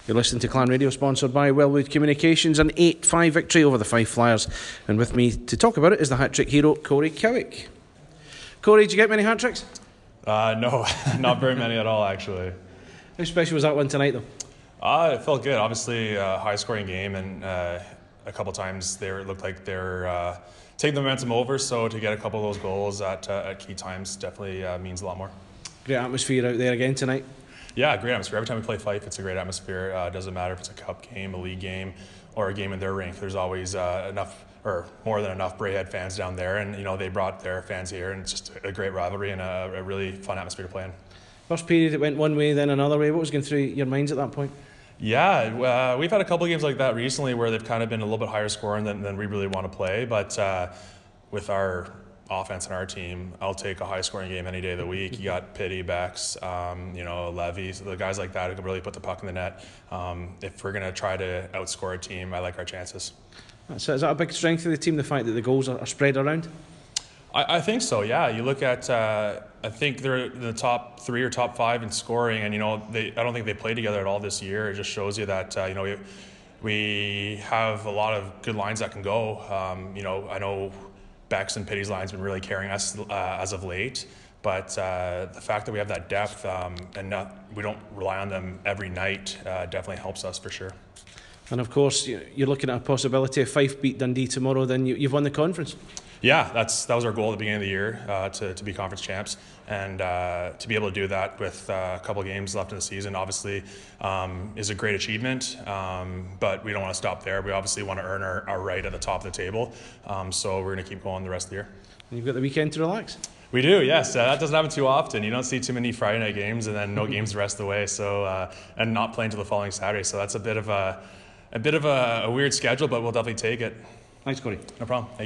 You're listening to Clan Radio, sponsored by Wellwood Communications, an 8-5 victory over the Fife Flyers. And with me to talk about it is the hat-trick hero, Corey Cowick. Corey, did you get many hat-tricks? No, not very many at all, actually. How special was that one tonight, though? It felt good. Obviously, high-scoring game, and a couple times it looked like they're taking the momentum over, so to get a couple of those goals at key times definitely means a lot more. Great atmosphere out there again tonight. Yeah, great atmosphere. Every time we play Fife, it's a great atmosphere. It doesn't matter if it's a cup game, a league game, or a game in their rink. There's always enough, or more than enough, Braehead fans down there, and they brought their fans here, and it's just a great rivalry and a really fun atmosphere to play in. First period, it went one way, then another way. What was going through your minds at that point? Yeah, we've had a couple of games like that recently where they've kind of been a little bit higher scoring than we really want to play, but with our offense and our team, I'll take a high-scoring game any day of the week. You got Pitty, Bex, Levy, so the guys like that who can really put the puck in the net. If we're going to try to outscore a team, I like our chances. So is that a big strength of the team, the fact that the goals are spread around? I think so, yeah. You look at, I think they're in the top 3 or top 5 in scoring, and I don't think they played together at all this year. It just shows you that we have a lot of good lines that can go. I know Bex and Pitty's line's been really carrying us as of late, but the fact that we have that depth and we don't rely on them every night definitely helps us for sure. And of course, you're looking at a possibility if Fife beat Dundee tomorrow, then you've won the conference. Yeah, that was our goal at the beginning of the year, to be conference champs, and to be able to do that with a couple of games left in the season obviously is a great achievement, but we don't want to stop there. We obviously want to earn our right at the top of the table, so we're going to keep going the rest of the year. And you've got the weekend to relax? We do, yes. That doesn't happen too often. You don't see too many Friday night games and then no games the rest of the way, so and not playing until the following Saturday, so that's a bit of a weird schedule, but we'll definitely take it. Thanks, Corey. No problem.